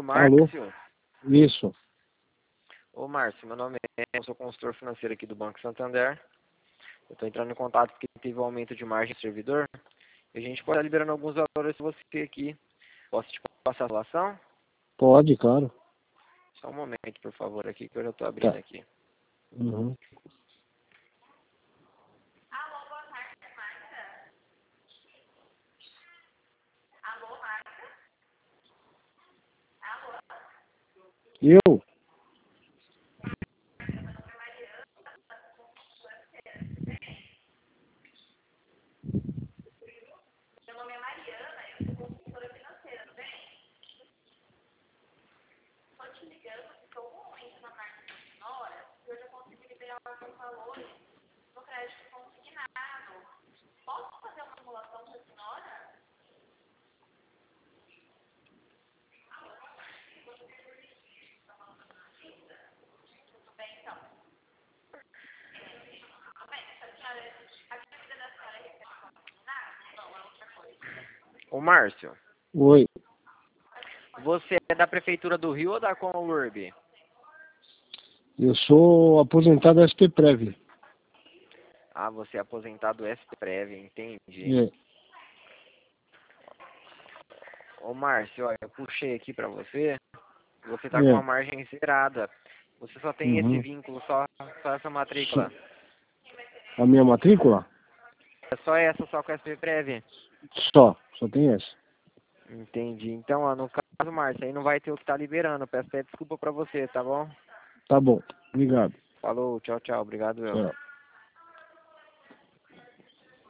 Alô? Márcio. Isso. Ô Márcio, meu nome eu sou consultor financeiro aqui do Banco Santander. Eu estou entrando em contato porque teve um aumento de margem do servidor. E a gente pode estar liberando alguns valores se você aqui. Posso te passar a relação? Pode, claro. Só um momento, por favor, aqui que eu já estou abrindo Tá. aqui. Uhum. Eu? Ô Márcio, Oi. você é da Prefeitura do Rio ou da Conlurb? Eu sou aposentado SP Prev. Ah, você é aposentado SPREV, entendi. É. Ô Márcio, olha, eu puxei aqui pra você. Você tá com uma margem zerada. Você só tem esse Uhum. vínculo, só essa matrícula. A minha matrícula? É só essa, só com a SPPrev. Só tem essa. Entendi. Então, ó, no caso, Márcio, aí não vai ter o que tá liberando. Peço até desculpa pra você, tá bom? Tá bom. Obrigado. Falou, tchau, tchau. Obrigado, eu. Tchau.